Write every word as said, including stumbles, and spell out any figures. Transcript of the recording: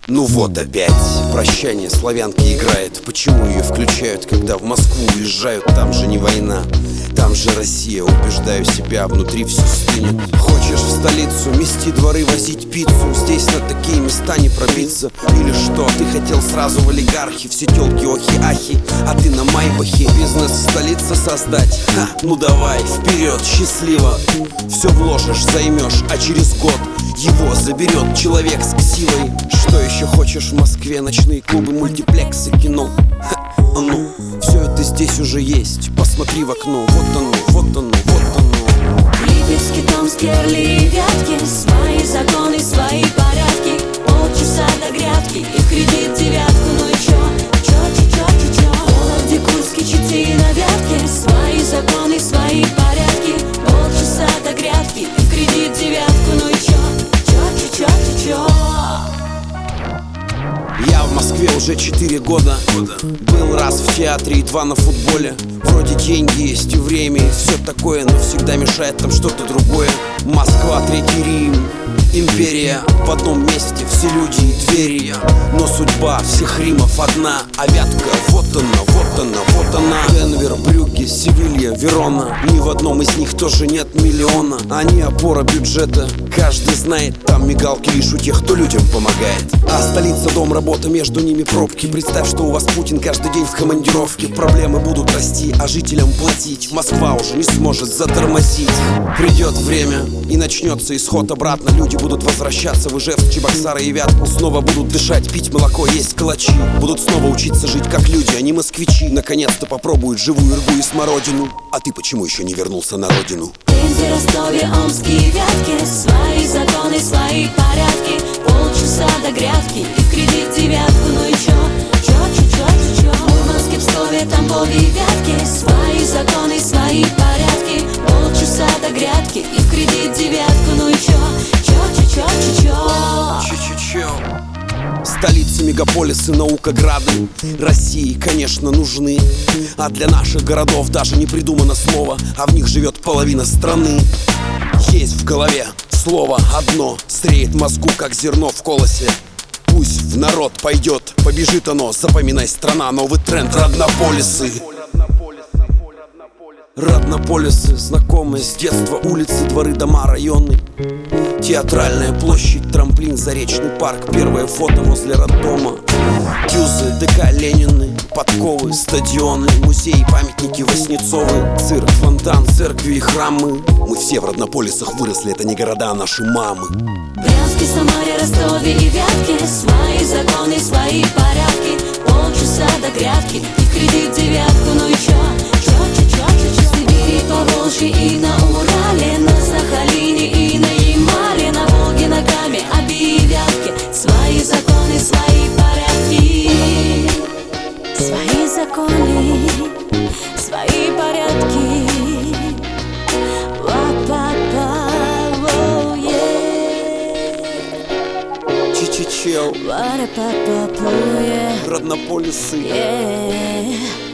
Ну вот опять прощание славянки играет. Почему ее включают, когда в Москву уезжают? Там же не война, там же Россия. Убеждаю себя, внутри все стынет. Хочешь в столицу мести дворы, возить пиццу? Здесь на такие места не пробиться. Или что, ты хотел сразу в олигархи? Все телки охи-ахи, а ты на майбахе. Бизнес в столице создать? Ха, ну давай, вперед, счастливо. Все вложишь, займешь, а через год его заберет человек с ксивой. Что еще хочешь в Москве? Ночные клубы, мультиплексы, кино. Ха, ну, все это здесь уже есть. Посмотри в окно, вот оно, вот оно, вот оно. Липецкий, Томский, Орли и Вятки. Свои законы, свои порядки. Полчаса до грядки и в кредит девятку. Ну и чё, чё, чё, чё, чё, чё. Вологде, Курске, Чите и на Вятке. Свои законы, свои порядки. Полчаса до грядки и в кредит девятку. Ну и чё, чё, чё, чё, чё, чё. Я в Москве уже четыре года. Был раз в театре и два на футболе. Вроде деньги есть и время, и все такое, но всегда мешает там что-то другое. Москва, Третий Рим, империя. В одном месте все люди и двери. Но судьба всех Римов одна. А Вятка, вот она, вот она, вот она. Денвер, Брюгге, Севилья, Верона. Ни в одном из них тоже нет миллиона. Они опора бюджета. Каждый знает, там мигалки лишь у тех, кто людям помогает. А столица, дом, работа, между ними пробки. Представь, что у вас Путин каждый день в командировке. Проблемы будут расти, а жителям платить Москва уже не сможет затормозить. Придет время и начнется исход обратно. Люди будут возвращаться в Ижевск, Чебоксары и Вятку. Снова будут дышать, пить молоко, есть калачи. Будут снова учиться жить как люди, а не москвичи. Наконец-то попробуют живую ргу и смородину. А ты почему еще не вернулся на родину? Пензе, Ростове, Омске и Вятке. Свои законы, свои порядки. Полчаса до грядки и в кредит девятку. Ну и чё, чё, чё, чё, чё, чё. В Мурманске, Пскове, Тамбове и Вятке. Свои законы, свои порядки. Полчаса до грядки и в кредит девятку. Ну и чё, чё, чё, чё, чё, чё. Чё-чё-чё. Столицы, мегаполисы, наукограды России, конечно, нужны. А для наших городов даже не придумано слово, а в них живет половина страны. Есть в голове слово одно, стреет мозгу, как зерно в колосе. Пусть в народ пойдет, побежит оно. Запоминай, страна, новый тренд, роднополисы. Роднополисы, знакомые с детства. Улицы, дворы, дома, районы. Театральная площадь, трамплин, Заречный парк. Первое фото возле роддома. Тюзы, ДК Ленины, подковы, стадионы, музеи, памятники Васнецовы. Цирк, фонтан, церкви и храмы. Мы все в роднополисах выросли, это не города, а наши мамы. Брянске, Самаре, Ростове и Вятке. Свои законы, свои порядки. Полчаса до грядки и в кредит девятку. Ну и чё, чё, чё, чё, чё, чё. В Сибири, Поволжье и на Урале. На Сахалине и на Ямале. На Волге, на Каме, Оби и Вятке. Свои законы, свои порядки. Свои законы, свои порядки. Ва-па-па, воу, е. Чи-чи-чел. Ва-ра-па-па-пу, е. Роднополисы. Yeah.